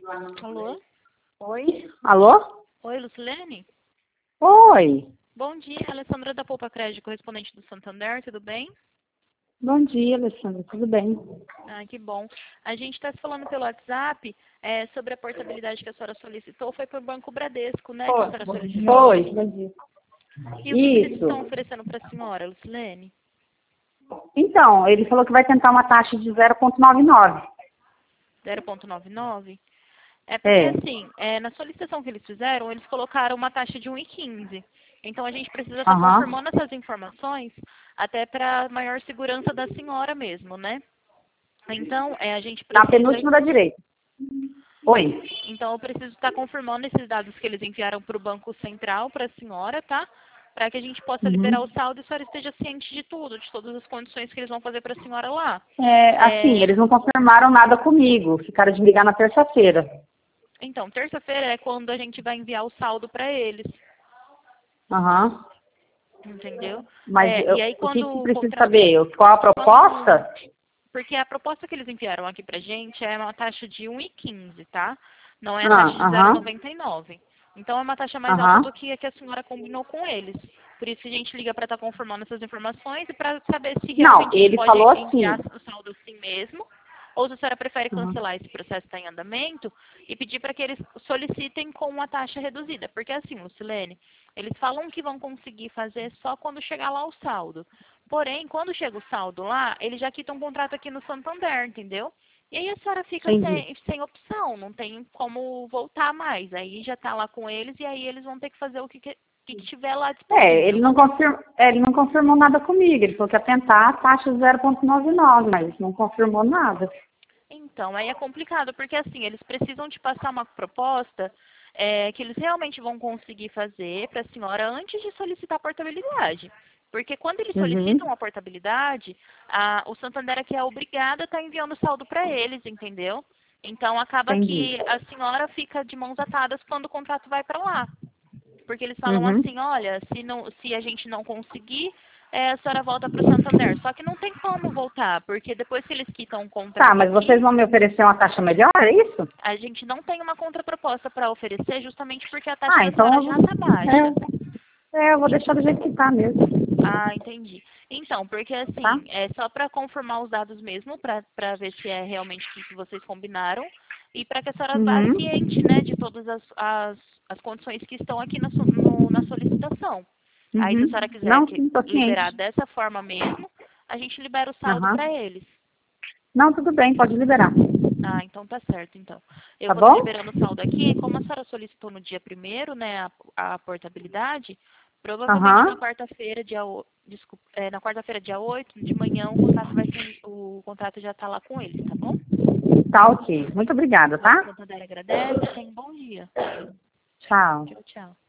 Alô? Oi? Alô? Oi, Lucilene? Oi. Bom dia, Alessandra da Poupa Crédito, correspondente do Santander, tudo bem? Bom dia, Alessandra. Tudo bem? Ah, que bom. A gente está se falando pelo WhatsApp sobre a portabilidade que a senhora solicitou, foi para o Banco Bradesco, né, que a senhora solicitou? Foi. Bom dia. E o que eles Isso. estão oferecendo para a senhora, Lucilene? Então, ele falou que vai tentar uma taxa de 0,99. 0,99? É porque, É. assim, na solicitação que eles fizeram, eles colocaram uma taxa de 1,15. Então, a gente precisa estar Aham. confirmando essas informações até para maior segurança da senhora mesmo, né? Então, a gente Na precisa... penúltima da direita. Oi. Então, eu preciso estar confirmando esses dados que eles enviaram para o Banco Central, para a senhora, tá? Para que a gente possa liberar o Uhum. saldo e a senhora esteja ciente de tudo, de todas as condições que eles vão fazer para a senhora lá. Assim, eles não confirmaram nada comigo. Ficaram de me ligar na terça-feira. Então, terça-feira é quando a gente vai enviar o saldo para eles, Aham. entendeu? Mas E aí, o que que quando o precisa contrato... saber? Qual a Quando... proposta? Porque a proposta que eles enviaram aqui pra gente é uma taxa de 1,15, tá? Não é a taxa de Aham. 0,99. Então é uma taxa mais alta do Aham. que a a senhora combinou com eles. Por isso que a gente liga para estar confirmando essas informações e para saber se Não, realmente eles ele podem falou enviar assim. o saldo assim mesmo, ou se a senhora prefere Aham. cancelar esse processo que está em andamento e pedir para que eles solicitem com uma taxa reduzida. Porque assim, Lucilene, eles falam que vão conseguir fazer só quando chegar lá o saldo. Porém, quando chega o saldo lá, eles já quitam um contrato aqui no Santander, entendeu? E aí a senhora fica Entendi. sem opção, não tem como voltar mais. Aí já tá lá com eles e aí eles vão ter que fazer o que tiver lá disponível. Ele não confirmou nada comigo. Ele falou que ia tentar a taxa de 0,99, mas não confirmou nada. Então, aí é complicado, porque assim, eles precisam te passar uma proposta que eles realmente vão conseguir fazer para a senhora antes de solicitar a portabilidade. Porque quando eles solicitam Uhum. a portabilidade, o Santander aqui é obrigado a estar enviando saldo para eles, entendeu? Então, acaba Entendi. que a senhora fica de mãos atadas quando o contrato vai para lá. Porque eles falam Uhum. assim, olha, se a gente não conseguir, a senhora volta para o Santander. Só que não tem como voltar, porque depois que eles quitam o Tá, contrato mas vocês aqui, vão me oferecer uma taxa melhor, é isso? a gente não tem uma contraproposta para oferecer, justamente porque a taxa Ah, da então senhora já está baixa. eu vou deixar do jeito que tá mesmo, Ah, entendi. Então, porque tá? assim, é só para confirmar os dados mesmo, para ver se é realmente o que vocês combinaram, e para que a senhora vá Uhum. ciente, né, de todas as condições que estão aqui na solicitação. Aí, se a senhora Uhum. quiser Não, sim, tô liberar ciente. dessa forma mesmo, a gente libera o saldo Aham. para eles. Não, tudo bem, pode liberar. Ah, então tá certo, então. Eu Tá vou estar bom? liberando o saldo aqui. Como a senhora solicitou no dia primeiro, né, a portabilidade, provavelmente na Aham. quarta-feira, desculpa, na quarta-feira, dia 8 de manhã, o contrato já tá lá com eles, tá bom? Tá ok. Muito obrigada, Banco tá? Santander agradece. Tenha um bom dia. Tchau. Tchau, tchau.